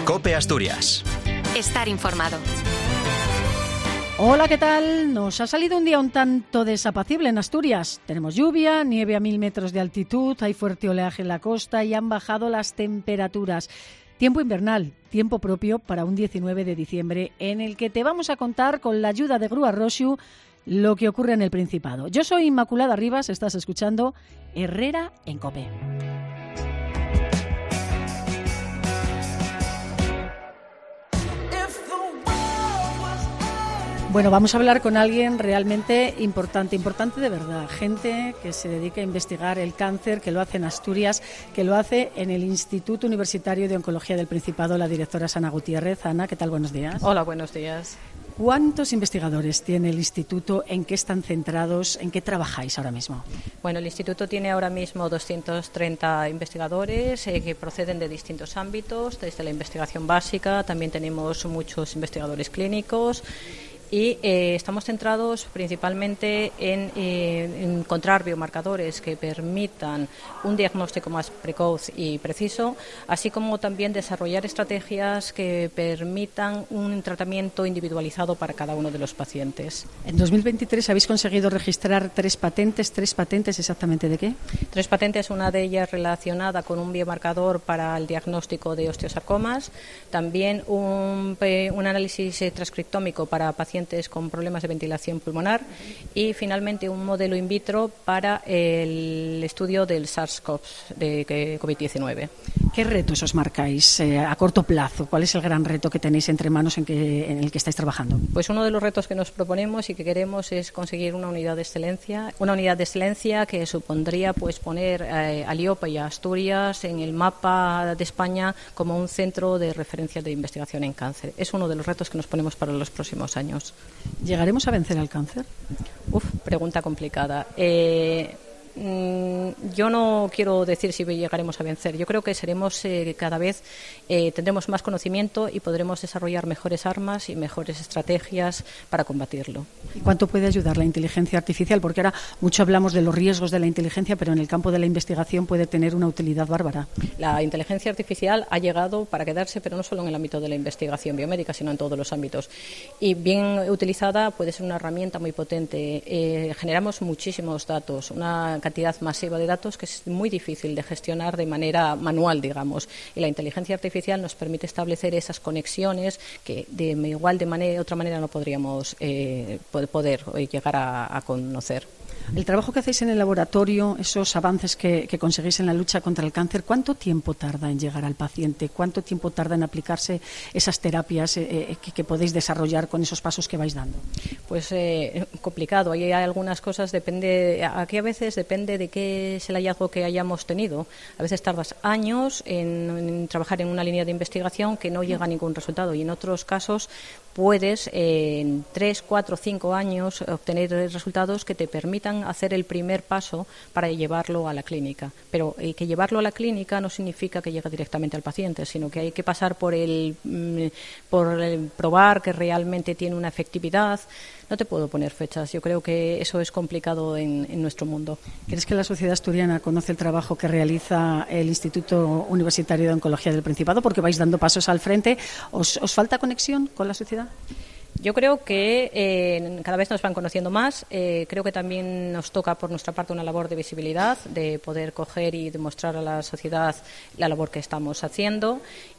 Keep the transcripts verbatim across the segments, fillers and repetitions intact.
COPE Asturias. Estar informado. Hola, ¿qué tal? Nos ha salido un día un tanto desapacible en Asturias. Tenemos lluvia, nieve a mil metros de altitud, hay fuerte oleaje en la costa y han bajado las temperaturas. Tiempo invernal, tiempo propio para un diecinueve de diciembre en el que te vamos a contar con la ayuda de Grúa Rosyu lo que ocurre en el Principado. Yo soy Inmaculada Rivas, estás escuchando Herrera en COPE. Bueno, vamos a hablar con alguien realmente importante, importante de verdad. Gente que se dedica a investigar el cáncer, que lo hace en Asturias, que lo hace en el Instituto Universitario de Oncología del Principado, la directora Ana Gutiérrez. Ana, ¿qué tal? Buenos días. Hola, buenos días. ¿Cuántos investigadores tiene el Instituto? ¿En qué están centrados? ¿En qué trabajáis ahora mismo? Bueno, el Instituto tiene ahora mismo doscientos treinta investigadores eh, que proceden de distintos ámbitos, desde la investigación básica, también tenemos muchos investigadores clínicos. Y eh, estamos centrados principalmente en, eh, en encontrar biomarcadores que permitan un diagnóstico más precoz y preciso, así como también desarrollar estrategias que permitan un tratamiento individualizado para cada uno de los pacientes. En dos mil veintitrés habéis conseguido registrar tres patentes. ¿Tres patentes exactamente de qué? Tres patentes, una de ellas relacionada con un biomarcador para el diagnóstico de osteosarcomas, también un, un análisis transcriptómico para pacientes con problemas de ventilación pulmonar y finalmente un modelo in vitro para el estudio del SARS-CoV de COVID diecinueve. ¿Qué retos os marcáis eh, a corto plazo? ¿Cuál es el gran reto que tenéis entre manos en, que, en el que estáis trabajando? Pues uno de los retos que nos proponemos y que queremos es conseguir una unidad de excelencia, una unidad de excelencia que supondría pues poner eh, a Liopa y a Asturias en el mapa de España como un centro de referencia de investigación en cáncer. Es uno de los retos que nos ponemos para los próximos años. ¿Llegaremos a vencer al cáncer? Uf, pregunta complicada. Eh, Yo no quiero decir si llegaremos a vencer. Yo creo que seremos eh, cada vez eh, tendremos más conocimiento y podremos desarrollar mejores armas y mejores estrategias para combatirlo. ¿Y cuánto puede ayudar la inteligencia artificial? Porque ahora mucho hablamos de los riesgos de la inteligencia, pero en el campo de la investigación puede tener una utilidad bárbara. La inteligencia artificial ha llegado para quedarse, pero no solo en el ámbito de la investigación biomédica, sino en todos los ámbitos. Y bien utilizada puede ser una herramienta muy potente. Eh, generamos muchísimos datos, una cantidad masiva de datos que es muy difícil de gestionar de manera manual, digamos, y la inteligencia artificial nos permite establecer esas conexiones que de igual de manera, otra manera no podríamos eh, poder llegar a, a conocer. El trabajo que hacéis en el laboratorio, esos avances que, que conseguís en la lucha contra el cáncer, ¿cuánto tiempo tarda en llegar al paciente? ¿Cuánto tiempo tarda en aplicarse esas terapias eh, eh, que, que podéis desarrollar con esos pasos que vais dando? Pues eh, complicado. Hay algunas cosas, depende, aquí a veces depende de qué es el hallazgo que hayamos tenido. A veces tardas años en, en trabajar en una línea de investigación que no llega a ningún resultado y en otros casos puedes eh, en tres, cuatro, cinco años obtener resultados que te permitan hacer el primer paso para llevarlo a la clínica. Pero eh, que llevarlo a la clínica no significa que llegue directamente al paciente, sino que hay que pasar por el, por el probar que realmente tiene una efectividad. No te puedo poner fechas. Yo creo que eso es complicado en, en nuestro mundo. ¿Crees que la sociedad asturiana conoce el trabajo que realiza el Instituto Universitario de Oncología del Principado? Porque vais dando pasos al frente. ¿Os, os falta conexión con la sociedad? Yo creo que eh, cada vez nos van conociendo más. Eh, creo que también nos toca por nuestra parte una labor de visibilidad, de poder coger y demostrar a la sociedad la labor que estamos haciendo.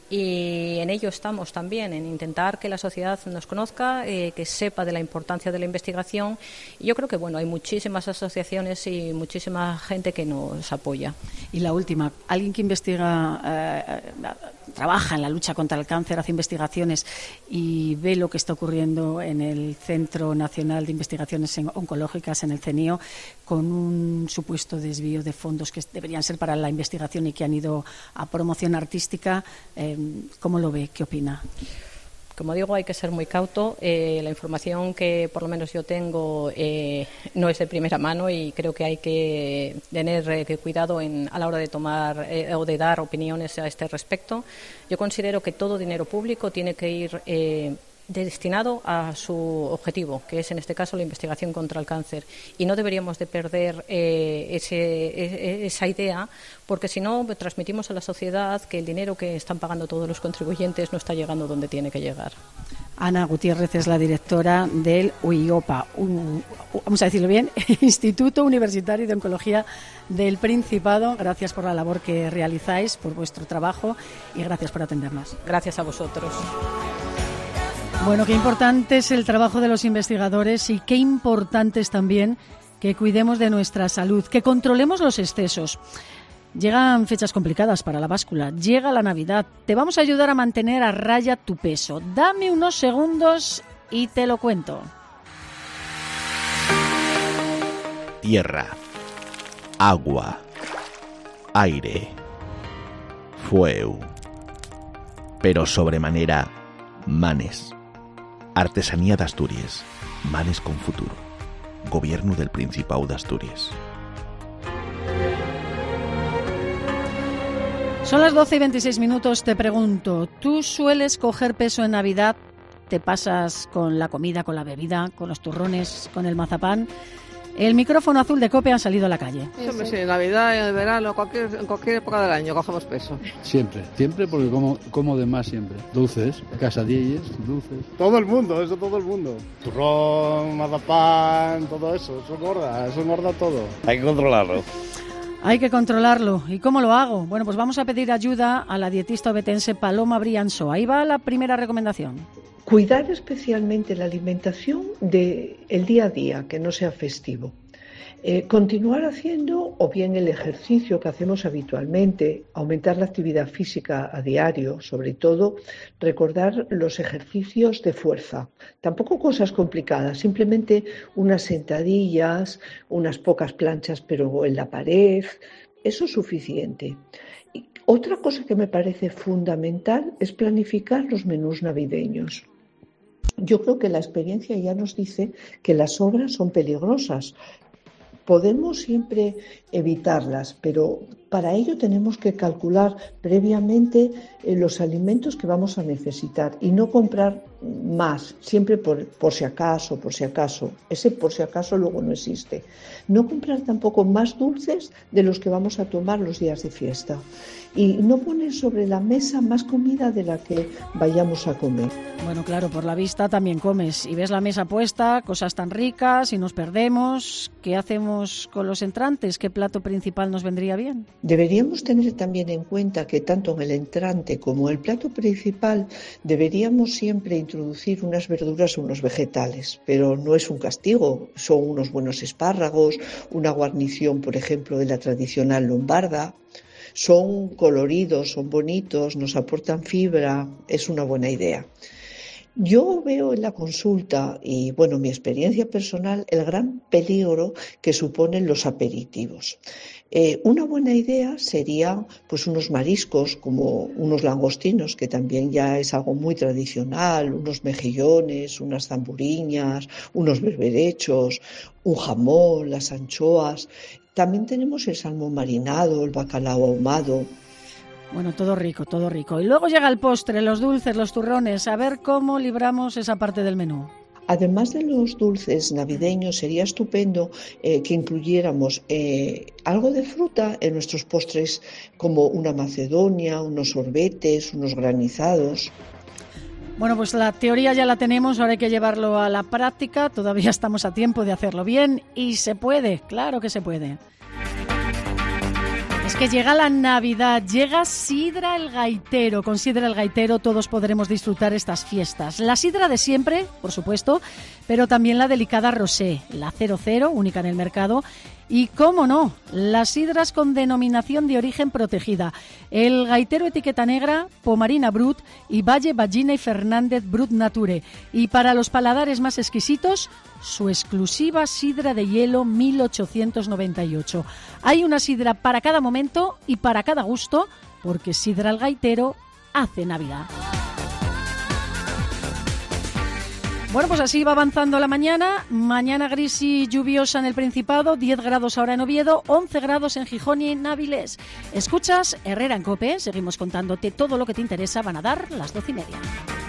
Y en ello estamos también, en intentar que la sociedad nos conozca, eh, que sepa de la importancia de la investigación. Y yo creo que bueno, hay muchísimas asociaciones y muchísima gente que nos apoya. Y la última, alguien que investiga, eh, trabaja en la lucha contra el cáncer, hace investigaciones y ve lo que está ocurriendo en el Centro Nacional de Investigaciones Oncológicas, en el CENIO, con un supuesto desvío de fondos que deberían ser para la investigación y que han ido a promoción artística. Eh, ¿Cómo lo ve? ¿Qué opina? Como digo, hay que ser muy cauto. Eh, la información que por lo menos yo tengo eh, no es de primera mano y creo que hay que tener eh, cuidado en, a la hora de tomar eh, o de dar opiniones a este respecto. Yo considero que todo dinero público tiene que ir eh, destinado a su objetivo, que es en este caso la investigación contra el cáncer. Y no deberíamos de perder eh, ese, esa idea, porque si no transmitimos a la sociedad que el dinero que están pagando todos los contribuyentes no está llegando donde tiene que llegar. Ana Gutiérrez es la directora del U I O P A, un, vamos a decirlo bien, Instituto Universitario de Oncología del Principado. Gracias por la labor que realizáis, por vuestro trabajo y gracias por atendernos. Gracias a vosotros. Bueno, qué importante es el trabajo de los investigadores y qué importante es también que cuidemos de nuestra salud, que controlemos los excesos. Llegan fechas complicadas para la báscula, llega la Navidad, te vamos a ayudar a mantener a raya tu peso. Dame unos segundos y te lo cuento. Tierra, agua, aire, fuego, pero sobremanera manes. Artesanía de Asturias, manes con futuro. Gobierno del Principado de Asturias. Son las doce y veintiséis minutos. Te pregunto, ¿tú sueles coger peso en Navidad? ¿Te pasas con la comida, con la bebida, con los turrones, con el mazapán? El micrófono azul de COPE ha salido a la calle. Sí, sí. sí en Navidad, en el verano, cualquier, en cualquier época del año cogemos peso. Siempre, siempre porque como, como de más siempre. Dulces, casadillas, dulces. Todo el mundo, eso todo el mundo. Turrón, mazapán, todo eso, eso engorda, eso engorda todo. Hay que controlarlo. Hay que controlarlo. ¿Y cómo lo hago? Bueno, pues vamos a pedir ayuda a la dietista obetense Paloma Brianso. Ahí va la primera recomendación. Cuidar especialmente la alimentación del día a día, que no sea festivo. Eh, continuar haciendo o bien el ejercicio que hacemos habitualmente, aumentar la actividad física a diario, sobre todo recordar los ejercicios de fuerza. Tampoco cosas complicadas, simplemente unas sentadillas, unas pocas planchas pero en la pared, eso es suficiente. Y otra cosa que me parece fundamental es planificar los menús navideños. Yo creo que la experiencia ya nos dice que las sobras son peligrosas. Podemos siempre evitarlas, pero para ello tenemos que calcular previamente eh, los alimentos que vamos a necesitar y no comprar más, siempre por, por si acaso, por si acaso. Ese por si acaso luego no existe. No comprar tampoco más dulces de los que vamos a tomar los días de fiesta. Y no poner sobre la mesa más comida de la que vayamos a comer. Bueno, claro, por la vista también comes y ves la mesa puesta, cosas tan ricas y nos perdemos. ¿Qué hacemos con los entrantes? ¿Qué plato principal nos vendría bien? Deberíamos tener también en cuenta que tanto en el entrante como en el plato principal deberíamos siempre introducir unas verduras o unos vegetales, pero no es un castigo, son unos buenos espárragos, una guarnición, por ejemplo, de la tradicional lombarda. Son coloridos, son bonitos, nos aportan fibra, es una buena idea. Yo veo en la consulta y, bueno, mi experiencia personal, el gran peligro que suponen los aperitivos. Eh, una buena idea sería pues unos mariscos como unos langostinos, que también ya es algo muy tradicional, unos mejillones, unas zamburiñas, unos berberechos, un jamón, las anchoas. También tenemos el salmón marinado, el bacalao ahumado. Bueno, todo rico, todo rico. Y luego llega el postre, los dulces, los turrones. A ver cómo libramos esa parte del menú. Además de los dulces navideños, sería estupendo eh, que incluyéramos eh, algo de fruta en nuestros postres, como una macedonia, unos sorbetes, unos granizados. Bueno, pues la teoría ya la tenemos, ahora hay que llevarlo a la práctica. Todavía estamos a tiempo de hacerlo bien y se puede, claro que se puede. Es que llega la Navidad, llega Sidra el Gaitero. Con Sidra el Gaitero todos podremos disfrutar estas fiestas. La sidra de siempre, por supuesto, pero también la delicada rosé, la cero cero, única en el mercado. Y, cómo no, las sidras con denominación de origen protegida. El Gaitero etiqueta negra, Pomarina Brut y Valle Ballina y Fernández Brut Nature. Y para los paladares más exquisitos, su exclusiva sidra de hielo mil ochocientos noventa y ocho. Hay una sidra para cada momento y para cada gusto, porque Sidra el Gaitero hace Navidad. Bueno, pues así va avanzando la mañana. Mañana gris y lluviosa en el Principado, diez grados ahora en Oviedo, once grados en Gijón y en Avilés. Escuchas Herrera en COPE, seguimos contándote todo lo que te interesa. Van a dar las doce y media.